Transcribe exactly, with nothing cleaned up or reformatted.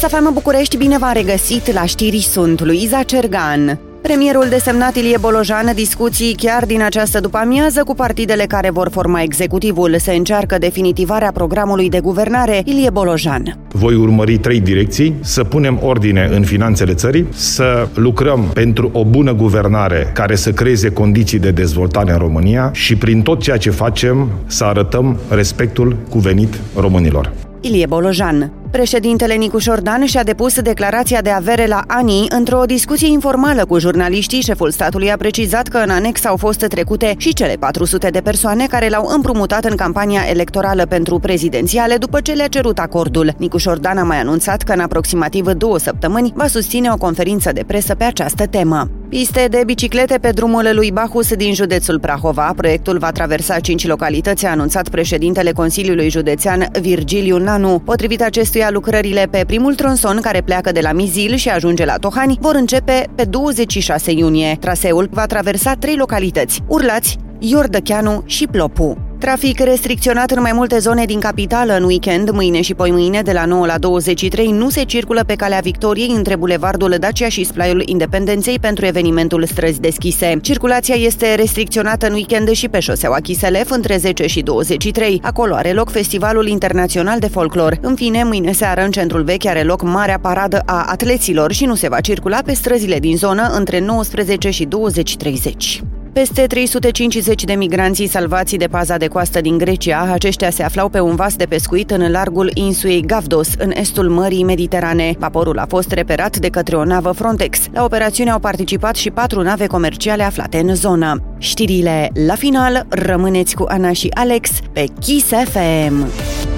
Kiss F M București, bine v-am regăsit la știri, sunt Luiza Cergan. Premierul desemnat Ilie Bolojan discuții chiar din această după-amiază cu partidele care vor forma executivul. Se încearcă definitivarea programului de guvernare. Ilie Bolojan. Voi urmări trei direcții: să punem ordine în finanțele țării, să lucrăm pentru o bună guvernare care să creeze condiții de dezvoltare în România și prin tot ceea ce facem să arătăm respectul cuvenit românilor. Ilie Bolojan. Președintele Nicu Șordan și-a depus declarația de avere la A N I într-o discuție informală cu jurnaliștii. Șeful statului a precizat că în anex au fost trecute și cele patru sute de persoane care l-au împrumutat în campania electorală pentru prezidențiale după ce le-a cerut acordul. Nicu Șordan a mai anunțat că în aproximativ două săptămâni va susține o conferință de presă pe această temă. Piste de biciclete pe drumul lui Bahus din județul Prahova. Proiectul va traversa cinci localități, a anunțat președintele Consiliului Județean Virgiliu Nanu. Potrivit acestuia, lucrările pe primul tronson, care pleacă de la Mizil și ajunge la Tohani, vor începe pe douăzeci și șase iunie. Traseul va traversa trei localități: Urlați, Iordăcheanu și Plopu. Trafic restricționat în mai multe zone din capitală în weekend. Mâine și poimâine, de la nouă la douăzeci și trei, nu se circulă pe Calea Victoriei între Bulevardul Dacia și Splaiul Independenței pentru evenimentul Străzi Deschise. Circulația este restricționată în weekend și pe șoseaua Chiselef între zece și douăzeci și trei. Acolo are loc Festivalul Internațional de Folclor. În fine, mâine seară în Centrul Vechi are loc Marea Paradă a Atleților și nu se va circula pe străzile din zonă între nouăsprezece și douăzeci treizeci. Peste trei sute cincizeci de migranți salvați de paza de coastă din Grecia. Aceștia se aflau pe un vas de pescuit în largul insulei Gavdos, în estul Mării Mediterane. Vaporul a fost reperat de către o navă Frontex. La operațiune au participat și patru nave comerciale aflate în zonă. Știrile la final, rămâneți cu Ana și Alex pe Kiss F M.